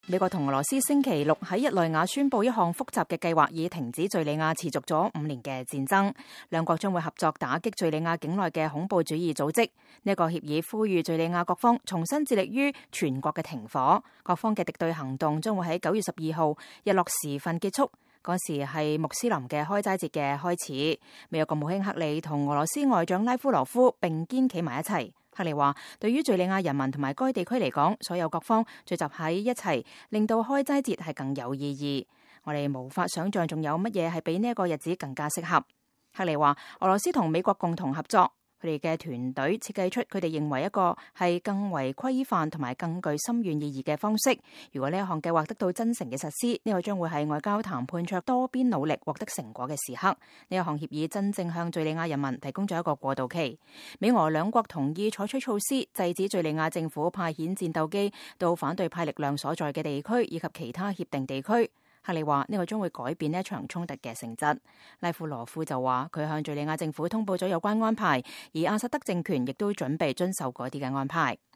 美國同俄羅斯星期六喺日內瓦宣布一項複雜嘅計劃，以停止敘利亞持續咗5年嘅戰爭。兩國將會合作打擊敘利亞境內嘅恐怖主義組織。呢個協議呼籲敘利亞各方重新致力於全國嘅停火。各方嘅敵對行動將會喺9月12號日落時分結束。嗰時係穆斯林嘅開齋節嘅開始。美國國務卿克里同俄羅斯外長拉夫羅夫並肩企埋一齊。克里話：對於敘利亞人民同埋該地區嚟講，所有各方聚集喺一齊，令到開齋節係更有意義。我哋無法想象仲有乜嘢係比呢一個日子更加適合。克里話：俄羅斯同美國共同合作，佢哋嘅團隊設計出佢哋認為一個係更為規範同埋更具深遠意義嘅方式。如果呢一項計劃得到真誠嘅實施，呢個將會係外交談判卓多邊努力獲得成果嘅時刻。呢一項協議真正向敘利亞人民提供咗一個過渡期。美俄兩國同意採取措施，制止敘利亞政府派遣戰鬥機到反對派力量所在嘅地區以及其他協定地區。克里話：呢個將會改變呢一場衝突嘅性質。拉夫羅夫就話：佢向敘利亞政府通報咗有關安排，而阿薩德政權亦都準備遵守嗰啲嘅安排。